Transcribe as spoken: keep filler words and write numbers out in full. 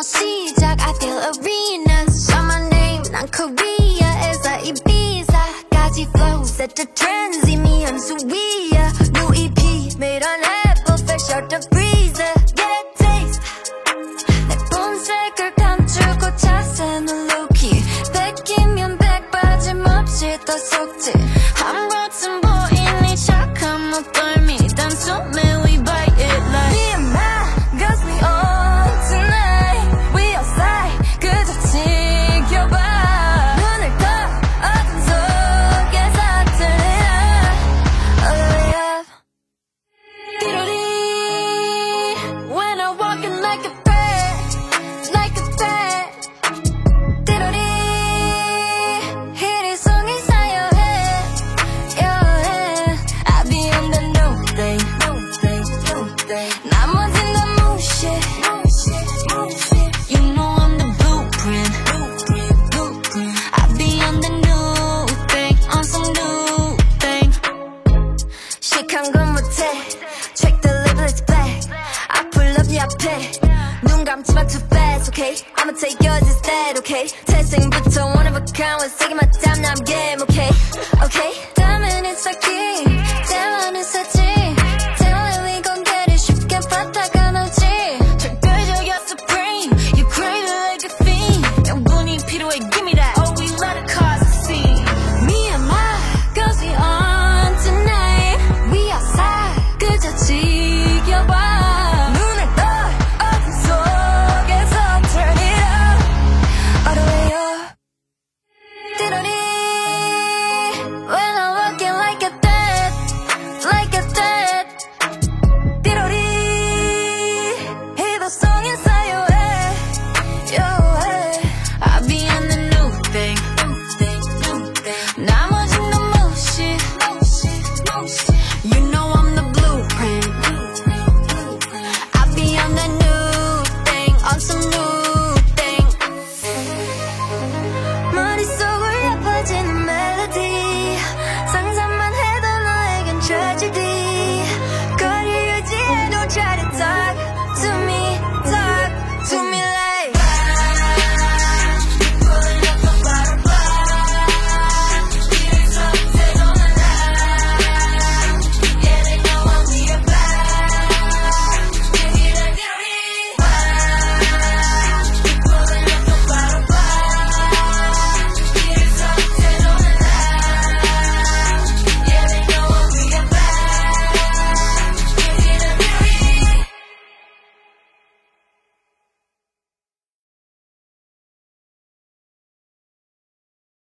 시작 I feel arenas Shout my name 난 Korea에서 Ibiza까지 flow Set the trends 이미 연수 위야 New 이피 made on Apple fresh out the freezer Get a taste 내 본색을 감추고 자세는 low-key 백이면 백 빠짐없이 더 속지 한 번쯤 보이니 착한 목덜미 단숨에 we bite it like Me and my girls we on tonight We outside 그저 지켜봐 눈을 떠 어둠 속에서 turn it up all the way up 띠로리 When I'm walking like a bird like a bird 띠로리 희리송이 사요해 여해 I be on the new thing new thing new thing 나머진 다 무시해 You know I'm the blueprint blueprint blueprint I be on the new thing on some new thing 시크한 건 못해 Check the label it's black I pull up 네 앞에 눈 감지마 too fast okay I'ma take yours instead okay 태생부터 one of a kind 원색이 맞다면 I'm game okay okay